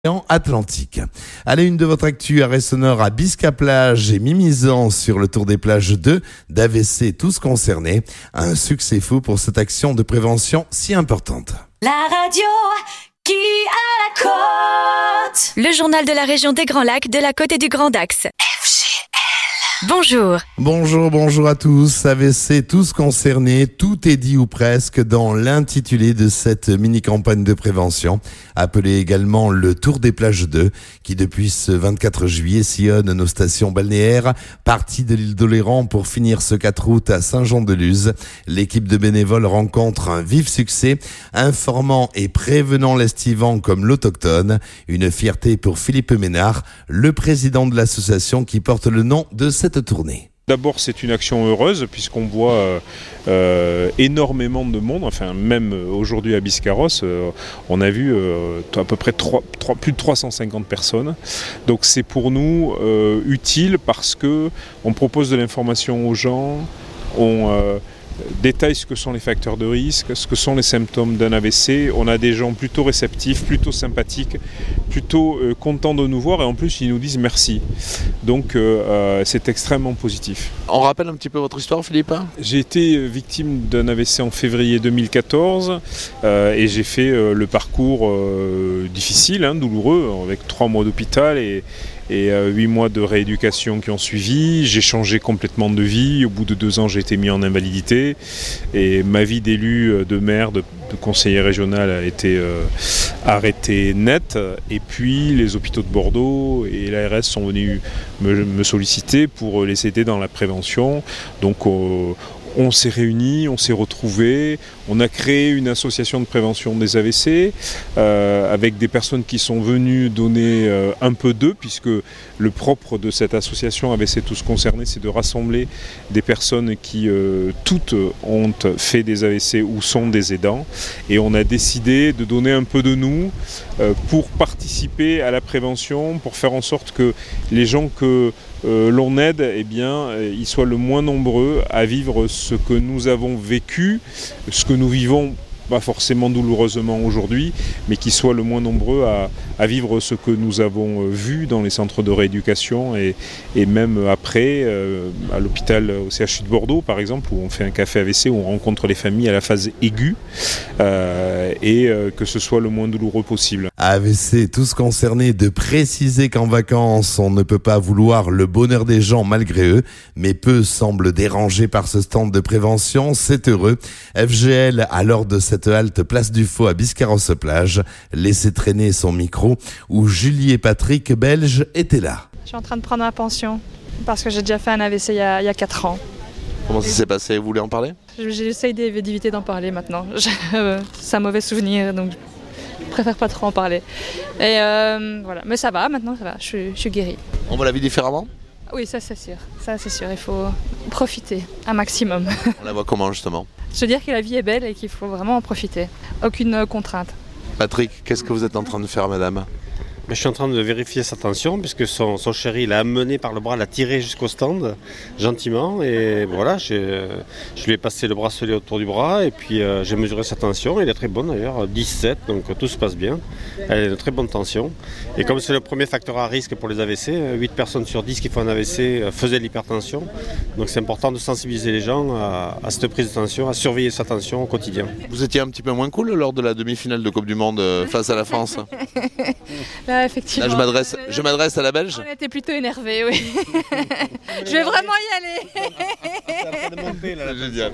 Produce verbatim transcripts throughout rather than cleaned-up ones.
Atlantique. À la une de votre actu, arrêt sonore à Bisca-Plage et Mimizan sur le tour des plages deux d'A V C tous concernés. Un succès fou pour cette action de prévention si importante. La radio qui a la cote. Le journal de la région des Grands Lacs, de la Côte et du Grand Dax. F G L. Bonjour. Bonjour, bonjour à tous. A V C tous concernés, tout est dit ou presque dans l'intitulé de cette mini-campagne de prévention, appelée également le Tour des plages deux, qui depuis ce vingt-quatre juillet sillonne nos stations balnéaires, partie de l'île d'Oléron pour finir ce quatre août à Saint-Jean-de-Luz. L'équipe de bénévoles rencontre un vif succès, informant et prévenant l'estivant comme l'autochtone. Une fierté pour Philippe Ménard, le président de l'association qui porte le nom de cette tournée. D'abord, c'est une action heureuse puisqu'on voit euh, euh, énormément de monde, enfin même aujourd'hui à Biscarrosse, euh, on a vu euh, à peu près trois, trois, plus de trois cent cinquante personnes. Donc c'est pour nous euh, utile parce que on propose de l'information aux gens, on euh, détaille ce que sont les facteurs de risque, ce que sont les symptômes d'un A V C. On a des gens plutôt réceptifs, plutôt sympathiques, plutôt euh, contents de nous voir et en plus ils nous disent merci. Donc euh, euh, c'est extrêmement positif. On rappelle un petit peu votre histoire, Philippe ? J'ai été victime d'un A V C en février deux mille quatorze euh, et j'ai fait euh, le parcours euh, difficile, hein, douloureux, avec trois mois d'hôpital et et huit mois de rééducation qui ont suivi. J'ai changé complètement de vie. Au bout de deux ans, j'ai été mis en invalidité. Et ma vie d'élu, de maire, de, de conseiller régional a été euh, arrêtée net. Et puis, les hôpitaux de Bordeaux et l'A R S sont venus me, me solliciter pour les aider dans la prévention. Donc, euh, on s'est réunis, on s'est retrouvés, on a créé une association de prévention des A V C euh, avec des personnes qui sont venues donner euh, un peu d'eux, puisque le propre de cette association A V C tous concernés, c'est de rassembler des personnes qui euh, toutes ont fait des A V C ou sont des aidants, et on a décidé de donner un peu de nous euh, pour participer à la prévention, pour faire en sorte que les gens que Euh, l'on aide, eh bien, euh, ils soient le moins nombreux à vivre ce que nous avons vécu, ce que nous vivons pas forcément douloureusement aujourd'hui, mais qu'ils soient le moins nombreux à, à vivre ce que nous avons vu dans les centres de rééducation et, et même après, euh, à l'hôpital, au C H U de Bordeaux par exemple, où on fait un café A V C, où on rencontre les familles à la phase aiguë euh, et euh, que ce soit le moins douloureux possible. A V C tous concernés de préciser qu'en vacances, on ne peut pas vouloir le bonheur des gens malgré eux, mais peu semblent dérangés par ce stand de prévention, c'est heureux. F G L, à l'heure de cette halte place du Faux à Biscarrosse-Plage, laissait traîner son micro où Julie et Patrick, belges, étaient là. Je suis en train de prendre ma pension parce que j'ai déjà fait un A V C il y a, il y a quatre ans. Comment ça s'est passé ? Vous voulez en parler ? J'essaye d'éviter d'en parler maintenant. C'est un mauvais souvenir, donc je préfère pas trop en parler. Et euh, voilà. Mais ça va, maintenant ça va, je suis, je suis guérie. On voit la vie différemment ? Oui, ça c'est sûr, ça c'est sûr, il faut profiter un maximum. On la voit comment justement ? Je veux dire que la vie est belle et qu'il faut vraiment en profiter, aucune contrainte. Patrick, qu'est-ce que vous êtes en train de faire, madame ? Je suis en train de vérifier sa tension puisque son, son chéri l'a amené par le bras, l'a tiré jusqu'au stand gentiment et voilà, je, je lui ai passé le bracelet autour du bras et puis euh, j'ai mesuré sa tension, elle est très bonne d'ailleurs, dix-sept, donc tout se passe bien, elle a une très bonne tension et comme c'est le premier facteur à risque pour les A V C, huit personnes sur dix qui font un A V C faisaient de l'hypertension, donc c'est important de sensibiliser les gens à, à cette prise de tension, à surveiller sa tension au quotidien. Vous étiez un petit peu moins cool lors de la demi-finale de Coupe du Monde face à la France ? Là, effectivement. Là, je m'adresse, je m'adresse à la Belge. On était plutôt énervés, oui. Je vais vraiment y aller. C'est génial.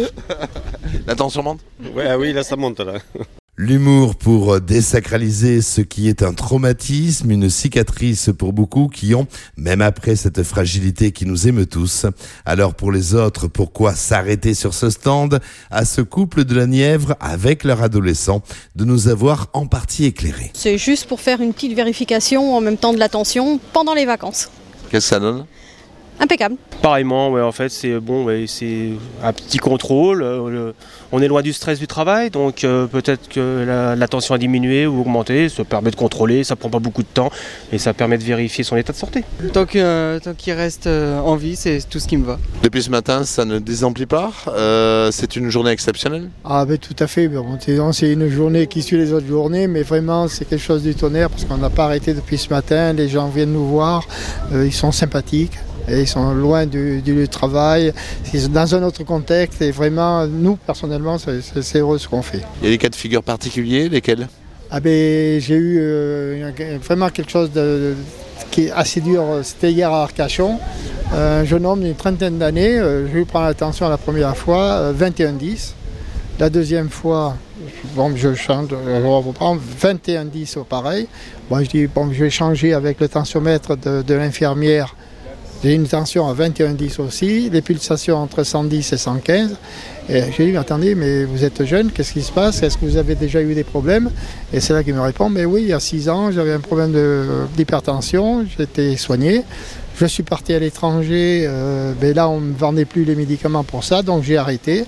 La tension monte ? Ouais, ah oui, là ça monte là. L'humour pour désacraliser ce qui est un traumatisme, une cicatrice pour beaucoup qui ont, même après cette fragilité qui nous émeut tous. Alors pour les autres, pourquoi s'arrêter sur ce stand ? À ce couple de la Nièvre, avec leur adolescent, de nous avoir en partie éclairés. C'est juste pour faire une petite vérification en même temps de la tension pendant les vacances. Qu'est-ce que ça donne ? Impeccable. Pareillement, ouais, en fait, c'est bon, ouais, c'est un petit contrôle. Euh, le, on est loin du stress du travail, donc euh, peut-être que la, la tension a diminué ou augmenté. Ça permet de contrôler, ça prend pas beaucoup de temps et ça permet de vérifier son état de santé. Tant qu'il euh, reste euh, en vie, c'est tout ce qui me va. Depuis ce matin, ça ne désemplit pas. Euh, c'est une journée exceptionnelle. Ah ben tout à fait. Bon, c'est une journée qui suit les autres journées, mais vraiment c'est quelque chose du tonnerre parce qu'on n'a pas arrêté depuis ce matin. Les gens viennent nous voir, euh, ils sont sympathiques. Et ils sont loin du, du travail, c'est dans un autre contexte et vraiment, nous personnellement, c'est heureux ce qu'on fait. Il y a des cas de figure particuliers, lesquels? Ah ben, j'ai eu euh, vraiment quelque chose de, qui est assez dur, c'était hier à Arcachon. Un jeune homme d'une trentaine d'années, euh, je lui prends l'attention la première fois, euh, vingt et un dix. La deuxième fois, bon, je chante, je reprends vingt et un dix au pareil. Bon, je dis, bon, je vais changer avec le tensiomètre de, de l'infirmière. J'ai une tension à vingt et un dix aussi, les pulsations entre cent dix et cent quinze. Et j'ai dit, mais attendez, mais vous êtes jeune, qu'est-ce qui se passe? Est-ce que vous avez déjà eu des problèmes? Et c'est là qu'il me répond, mais oui, il y a six ans, j'avais un problème d'hypertension, j'étais soigné. Je suis parti à l'étranger, euh, mais là, on ne me vendait plus les médicaments pour ça, donc j'ai arrêté.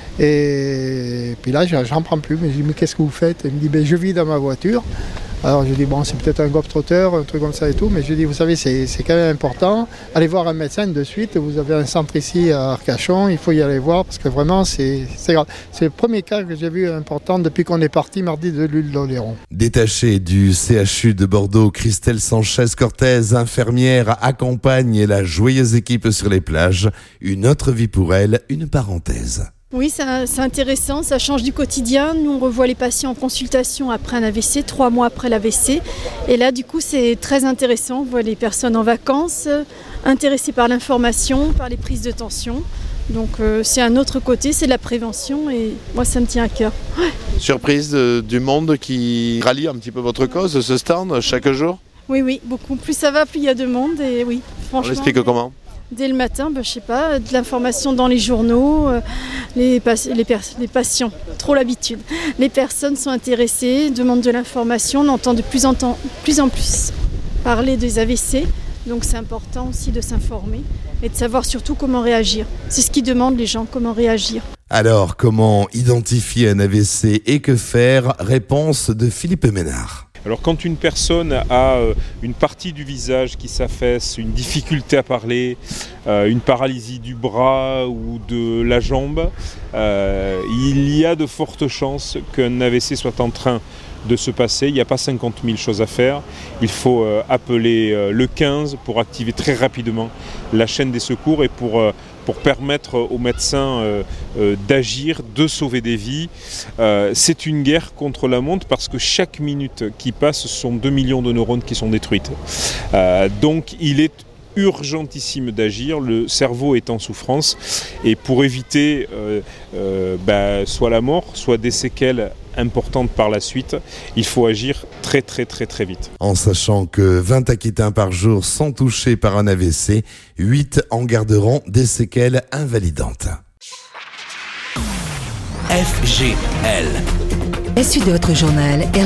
Et puis là, j'en prends plus. Mais je dis, mais qu'est-ce que vous faites? Il me dit, ben, je vis dans ma voiture. Alors je dis, bon, c'est peut-être un globe-trotteur, un truc comme ça et tout, mais je dis, vous savez, c'est quand même important. Allez voir un médecin de suite, vous avez un centre ici à Arcachon, il faut y aller voir, parce que vraiment, c'est grave. C'est le premier cas que j'ai vu important depuis qu'on est parti mardi de l'huile d'Oléron. Détachée du C H U de Bordeaux, Christelle Sanchez-Cortez, infirmière, accompagne la joyeuse équipe sur les plages. Une autre vie pour elle, une parenthèse. Oui, c'est intéressant, ça change du quotidien. Nous, on revoit les patients en consultation après un A V C, trois mois après l'A V C. Et là, du coup, c'est très intéressant. On voit les personnes en vacances, intéressées par l'information, par les prises de tension. Donc, euh, c'est un autre côté, c'est de la prévention et moi, ça me tient à cœur. Ouais. Surprise de, du monde qui rallie un petit peu votre cause, ce stand, chaque jour? Oui, oui, beaucoup. Plus ça va, plus il y a de monde et oui, franchement. On l'explique comment? Dès le matin, ben, je sais pas, de l'information dans les journaux, euh, les, pas, les, les patients, trop l'habitude. Les personnes sont intéressées, demandent de l'information, on entend de plus en, temps, plus en plus parler des A V C, donc c'est important aussi de s'informer et de savoir surtout comment réagir. C'est ce qu'ils demandent les gens, comment réagir. Alors, comment identifier un A V C et que faire? Réponse de Philippe Ménard. Alors quand une personne a une partie du visage qui s'affaisse, une difficulté à parler, euh, une paralysie du bras ou de la jambe, euh, il y a de fortes chances qu'un A V C soit en train de se passer. Il n'y a pas cinquante mille choses à faire. Il faut euh, appeler euh, le quinze pour activer très rapidement la chaîne des secours et pour, euh, pour permettre aux médecins euh, euh, d'agir, de sauver des vies. Euh, c'est une guerre contre la montre parce que chaque minute qui passe, ce sont deux millions de neurones qui sont détruites. Euh, donc il est urgentissime d'agir, le cerveau est en souffrance et pour éviter euh, euh, bah, soit la mort, soit des séquelles importantes par la suite, il faut agir très très très très vite. En sachant que vingt Aquitains par jour sont touchés par un A V C, huit en garderont des séquelles invalidantes. F G L. La suite de votre journal est